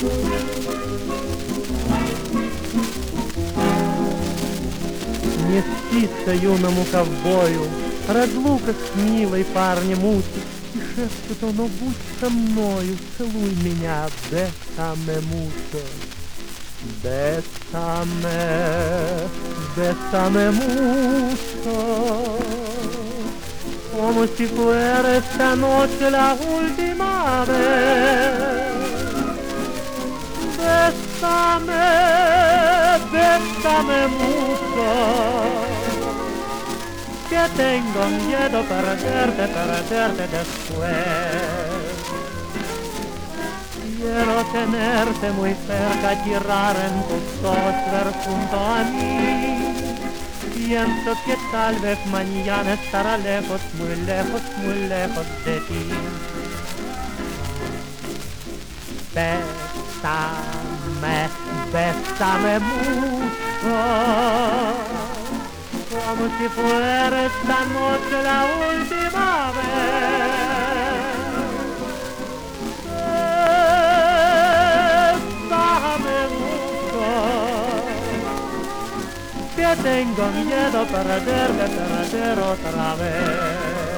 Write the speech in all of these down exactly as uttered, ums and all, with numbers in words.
Не спится юному ковбою, разлука с милой парня мучит, и шепчет он: «О, будь со мною, целуй меня, бесаме mucho, bésame, bésame mucho, como si fuera esta noche la última vez. Bésame, bésame mucho, que tengo miedo perderte, perderte después. Quiero tenerte muy cerca, girar en tus ojos, ver junto a mí. Pienso que tal vez mañana estará lejos, muy lejos, muy lejos de ti. Bésame, bésame mucho, como si fuera esta noche la última vez. Bésame mucho, que tengo miedo perderte, perder otra vez.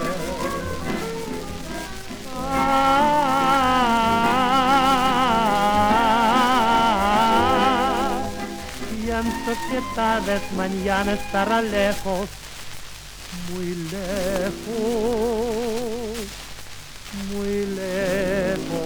Pienso que tal vez mañana estará lejos, muy lejos, muy lejos.